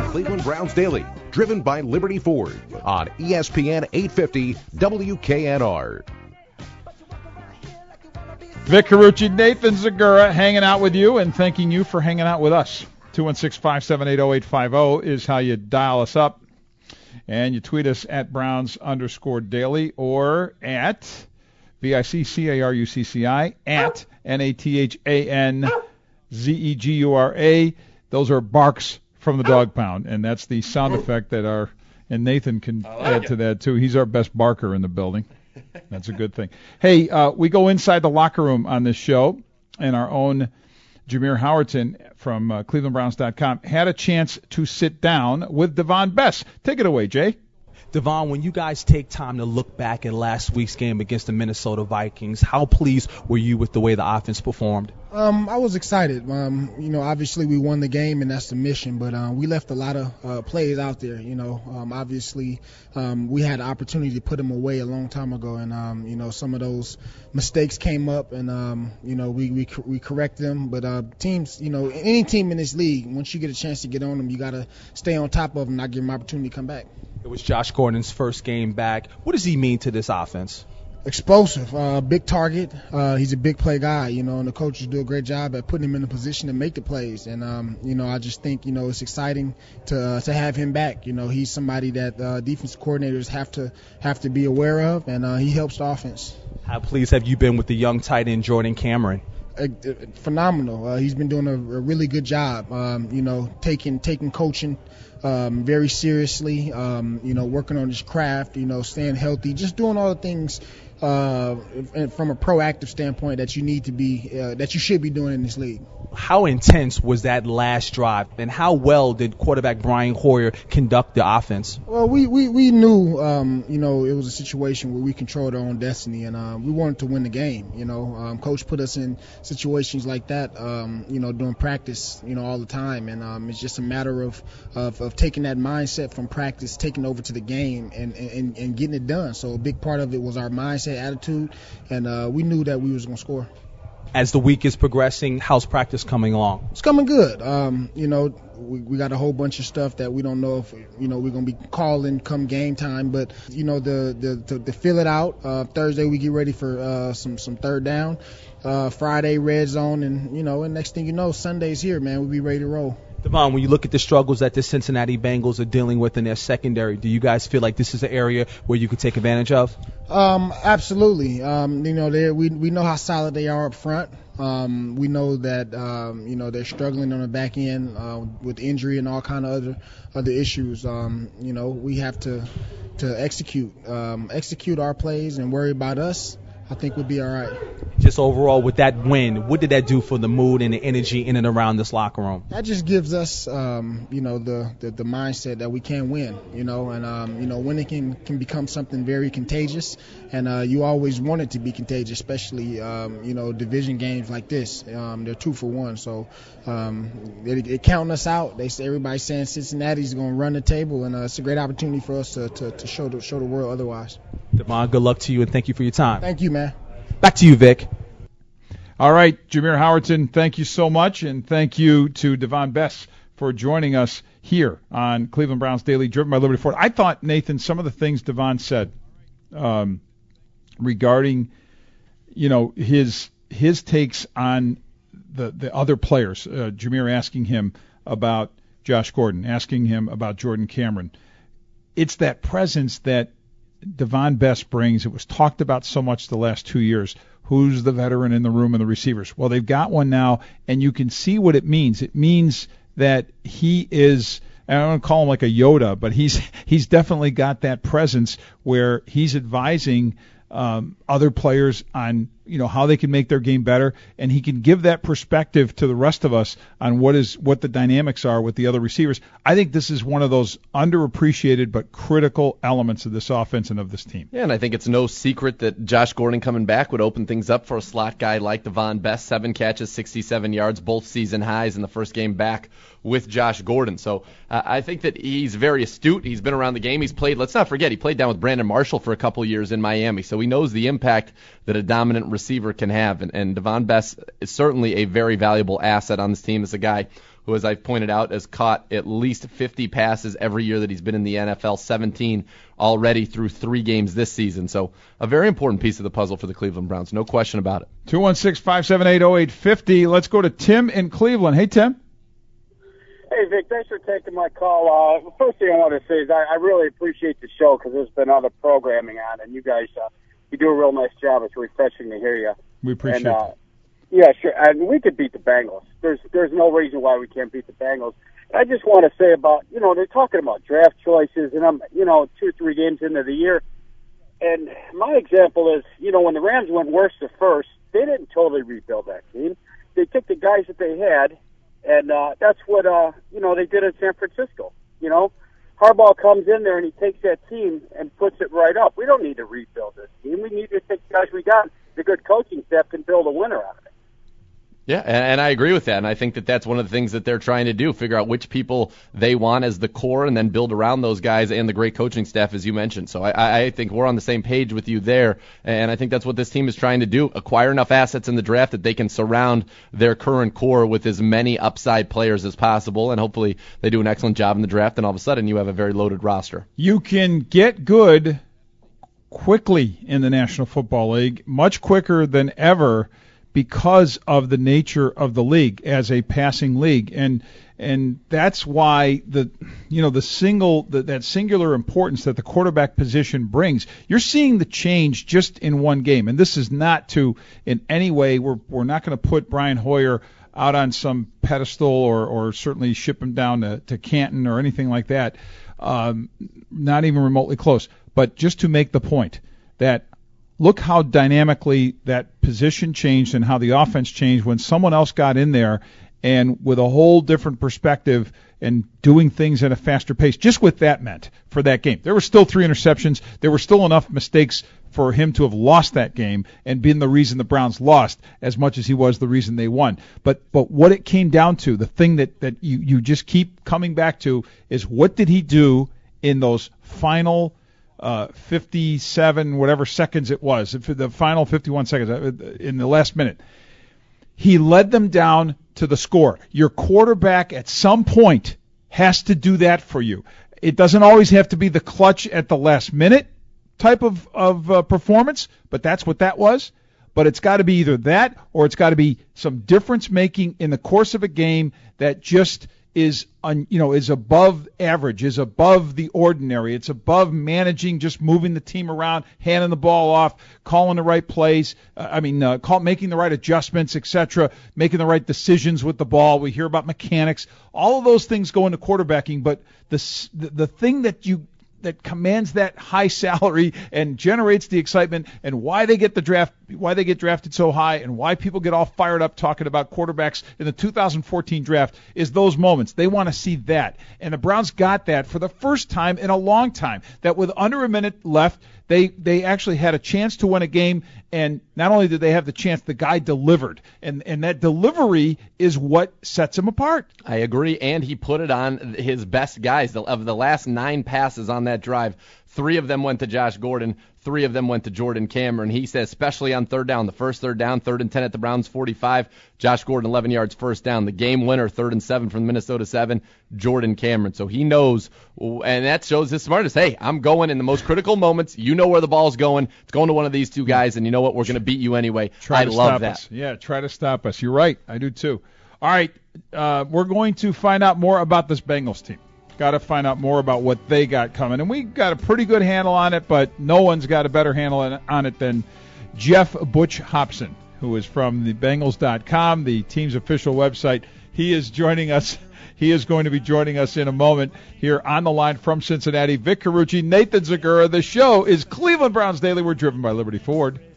Cleveland Browns Daily, driven by Liberty Ford on ESPN 850 WKNR. Vic Carucci, Nathan Zagura hanging out with you and thanking you for hanging out with us. 216-578-0850 is how you dial us up. And you tweet us at Browns_Daily or at VICCARUCCI at NATHANZEGURA. Those are barks from the dog pound, and that's the sound effect that and Nathan can add to that too. He's our best barker in the building. That's a good thing. Hey, we go inside the locker room on this show, and our own Jameer Howerton from ClevelandBrowns.com had a chance to sit down with Devon Bess. Take it away, Jay. Devon, when you guys take time to look back at last week's game against the Minnesota Vikings, how pleased were you with the way the offense performed? I was excited. Obviously we won the game, and that's the mission, but we left a lot of plays out there. Obviously we had the opportunity to put them away a long time ago, and some of those mistakes came up, and we correct them. But teams, any team in this league, once you get a chance to get on them, you got to stay on top of them, not give them an opportunity to come back. It was Josh Gordon's first game back. What does he mean to this offense? Explosive, big target. He's a big play guy, and the coaches do a great job at putting him in a position to make the plays. And I just think it's exciting to have him back. He's somebody that defensive coordinators have to be aware of, and he helps the offense. How pleased have you been with the young tight end Jordan Cameron? Phenomenal. He's been doing a really good job. Taking coaching very seriously. Working on his craft. Staying healthy. Just doing all the things from a proactive standpoint that you need to be, that you should be doing in this league. How intense was that last drive, and how well did quarterback Brian Hoyer conduct the offense? Well, we knew, it was a situation where we controlled our own destiny, and we wanted to win the game. Coach put us in situations like that, during practice, all the time, and it's just a matter of taking that mindset from practice, taking over to the game, and getting it done. So a big part of it was our mindset, attitude, and we knew that we was going to score. As the week is progressing, how's practice coming along? It's coming good. We got a whole bunch of stuff that we don't know if we're going to be calling come game time, but to fill it out. Thursday we get ready for some third down. Friday red zone, and next thing you know, Sunday's here, man. We'll be ready to roll. Devon, when you look at the struggles that the Cincinnati Bengals are dealing with in their secondary, do you guys feel like this is an area where you could take advantage of? Absolutely. We know how solid they are up front. We know that they're struggling on the back end with injury and all kind of other issues. We have to execute our plays and worry about us. I think we'll be all right. Just overall, with that win, what did that do for the mood and the energy in and around this locker room? That just gives us, the mindset that we can win, and winning can become something very contagious, and you always want it to be contagious, especially, division games like this. They're 2 for 1, so they're counting us out. Everybody's saying Cincinnati's going to run the table, and it's a great opportunity for us to show the world otherwise. Devon, good luck to you, and thank you for your time. Thank you, man. Back to you, Vic. All right, Jameer Howerton, thank you so much, and thank you to Devon Bess for joining us here on Cleveland Browns Daily, driven by Liberty Ford. I thought, Nathan, some of the things Devon said regarding, his takes on the other players, Jameer asking him about Josh Gordon, asking him about Jordan Cameron. It's that presence that Devon Bess brings. It was talked about so much the last 2 years. Who's the veteran in the room and the receivers? Well, they've got one now, and you can see what it means. It means that he is, I don't want to call him like a Yoda, but he's definitely got that presence where he's advising other players on how they can make their game better, and he can give that perspective to the rest of us on what the dynamics are with the other receivers. I think this is one of those underappreciated but critical elements of this offense and of this team. Yeah, and I think it's no secret that Josh Gordon coming back would open things up for a slot guy like Devon Bess. 7 catches, 67 yards, both season highs in the first game back with Josh Gordon. So I think that he's very astute. He's been around the game. He's played, let's not forget, he played down with Brandon Marshall for a couple years in Miami. So he knows the impact that a dominant receiver can have. And Devon Bess is certainly a very valuable asset on this team as a guy who, as I pointed out, has caught at least 50 passes every year that he's been in the NFL, 17 already through 3 games this season. So a very important piece of the puzzle for the Cleveland Browns, no question about it. 216-578-0850. Let's go to Tim in Cleveland. Hey, Tim. Hey, Vic, thanks for taking my call. First thing I want to say is I really appreciate the show because there's been other programming on, and you guys, you do a real nice job. It's refreshing to hear you. We appreciate it. Yeah, sure. And we could beat the Bengals. There's no reason why we can't beat the Bengals. I just want to say about, they're talking about draft choices, and I'm, 2 or 3 games into the year. And my example is, when the Rams went worst to first, they didn't totally rebuild that team. They took the guys that they had, and that's what, they did in San Francisco. Harbaugh comes in there and he takes that team and puts it right up. We don't need to rebuild this team. We need to take the guys we got. The good coaching staff can build a winner out of it. Yeah, and I agree with that, and I think that that's one of the things that they're trying to do, figure out which people they want as the core and then build around those guys and the great coaching staff, as you mentioned. So I think we're on the same page with you there, and I think that's what this team is trying to do, acquire enough assets in the draft that they can surround their current core with as many upside players as possible, and hopefully they do an excellent job in the draft, and all of a sudden you have a very loaded roster. You can get good quickly in the National Football League, much quicker than ever, because of the nature of the league as a passing league, and that's why that singular importance that the quarterback position brings. You're seeing the change just in one game, and this is not to in any way we're not going to put Brian Hoyer out on some pedestal or certainly ship him down to Canton or anything like that, not even remotely close. But just to make the point that look how dynamically that position changed and how the offense changed when someone else got in there and with a whole different perspective and doing things at a faster pace. Just what that meant for that game. There were still 3 interceptions. There were still enough mistakes for him to have lost that game and been the reason the Browns lost as much as he was the reason they won. But what it came down to, the thing that you just keep coming back to, is what did he do in those final 57 whatever seconds it was, the final 51 seconds in the last minute. He led them down to the score. Your quarterback at some point has to do that for you. It doesn't always have to be the clutch at the last minute type of performance, but that's what that was. But it's got to be either that or it's got to be some difference making in the course of a game that just is above average, is above the ordinary. It's above managing, just moving the team around, handing the ball off, calling the right plays, making the right adjustments, etc., making the right decisions with the ball. We hear about mechanics. All of those things go into quarterbacking, but the thing that commands that high salary and generates the excitement and why they get drafted so high and why people get all fired up talking about quarterbacks in the 2014 draft is those moments. They want to see that. And the Browns got that for the first time in a long time, that with under a minute left, they actually had a chance to win a game, and not only did they have the chance, the guy delivered. And that delivery is what sets him apart. I agree, and he put it on his best guys. Of the last 9 passes on that drive, 3 of them went to Josh Gordon, 3 of them went to Jordan Cameron. He says, especially on third down, the first third down, 3rd and 10 at the Browns 45, Josh Gordon 11 yards first down. The game winner, 3rd and 7 from the Minnesota 7, Jordan Cameron. So he knows, and that shows his smartness. Hey, I'm going in the most critical moments. You know where the ball's going. It's going to one of these 2 guys, and you know what? We're going to beat you anyway. I love that. Yeah, try to stop us. You're right. I do too. All right, we're going to find out more about this Bengals team. Got to find out more about what they got coming. And we got a pretty good handle on it, but no one's got a better handle on it than Jeff Butch Hobson, who is from the Bengals.com, the team's official website. He is joining us. He is going to be joining us in a moment here on the line from Cincinnati. Vic Carucci, Nathan Zagura. The show is Cleveland Browns Daily. We're driven by Liberty Ford.